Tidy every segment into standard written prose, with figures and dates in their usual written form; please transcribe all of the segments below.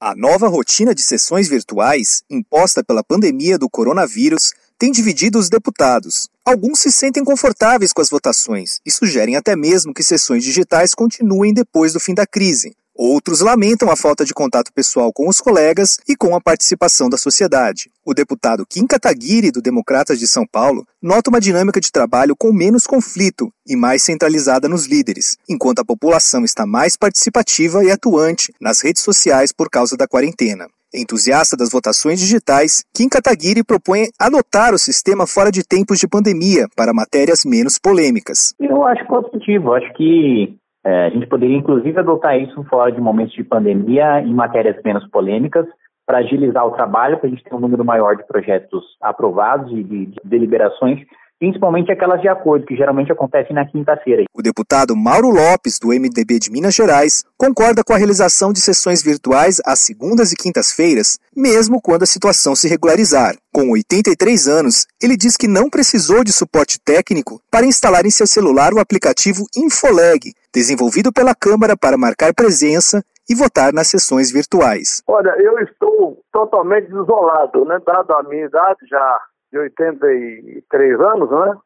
A nova rotina de sessões virtuais, imposta pela pandemia do coronavírus, tem dividido os deputados. Alguns se sentem confortáveis com as votações e sugerem até mesmo que sessões digitais continuem depois do fim da crise. Outros lamentam a falta de contato pessoal com os colegas e com a participação da sociedade. O deputado Kim Kataguiri, do Democratas de São Paulo, nota uma dinâmica de trabalho com menos conflito e mais centralizada nos líderes, enquanto a população está mais participativa e atuante nas redes sociais por causa da quarentena. Entusiasta das votações digitais, Kim Kataguiri propõe adotar o sistema fora de tempos de pandemia para matérias menos polêmicas. Eu acho positivo, acho que a gente poderia inclusive adotar isso fora de momentos de pandemia em matérias menos polêmicas para agilizar o trabalho, para a gente ter um número maior de projetos aprovados e de deliberações, principalmente aquelas de acordo, que geralmente acontecem na quinta-feira. O deputado Mauro Lopes, do MDB de Minas Gerais, concorda com a realização de sessões virtuais às segundas e quintas-feiras, mesmo quando a situação se regularizar. Com 83 anos, ele diz que não precisou de suporte técnico para instalar em seu celular o aplicativo Infoleg, desenvolvido pela Câmara para marcar presença e votar nas sessões virtuais. Olha, eu estou totalmente isolado, né? Dado a minha idade, já de 83 anos, né?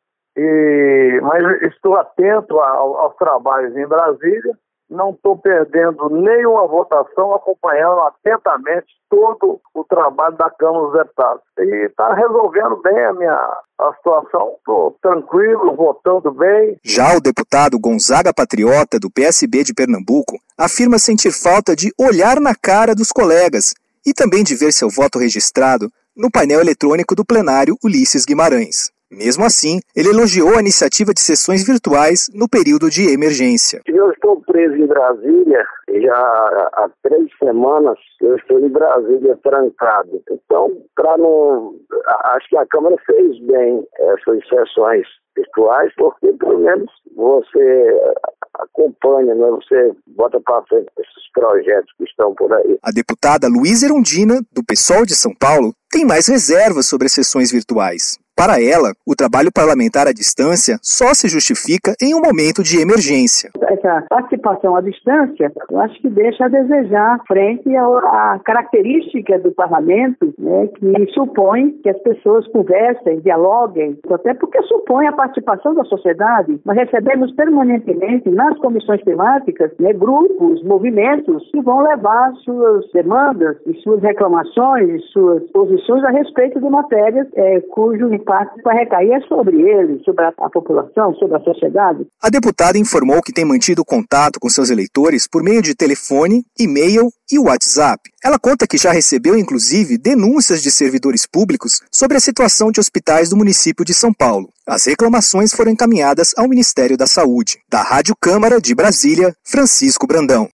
Mas estou atento aos trabalhos em Brasília, não estou perdendo nenhuma votação, acompanhando atentamente todo o trabalho da Câmara dos Deputados. E está resolvendo bem a situação, estou tranquilo, votando bem. Já o deputado Gonzaga Patriota, do PSB de Pernambuco, afirma sentir falta de olhar na cara dos colegas e também de ver seu voto registrado no painel eletrônico do plenário Ulisses Guimarães. Mesmo assim, ele elogiou a iniciativa de sessões virtuais no período de emergência. Eu estou preso em Brasília, já há 3 semanas eu estou em Brasília trancado. Então, acho que a Câmara fez bem essas sessões virtuais, porque pelo menos você acompanha, né? Você bota para frente esses projetos que estão por aí. A deputada Luísa Erundina, do PSOL de São Paulo, tem mais reservas sobre as sessões virtuais. Para ela, o trabalho parlamentar à distância só se justifica em um momento de emergência. Essa participação à distância, eu acho que deixa a desejar frente à característica do parlamento, né, que supõe que as pessoas conversem, dialoguem, até porque supõe a participação da sociedade. Nós recebemos permanentemente nas comissões temáticas, né, grupos, movimentos que vão levar suas demandas e suas reclamações e suas posições a respeito de matérias cujo impacto vai recair sobre eles, sobre a população, sobre a sociedade. A deputada informou que tem mantido contato com seus eleitores por meio de telefone, e-mail e WhatsApp. Ela conta que já recebeu, inclusive, denúncias de servidores públicos sobre a situação de hospitais do município de São Paulo. As reclamações foram encaminhadas ao Ministério da Saúde. Da Rádio Câmara de Brasília, Francisco Brandão.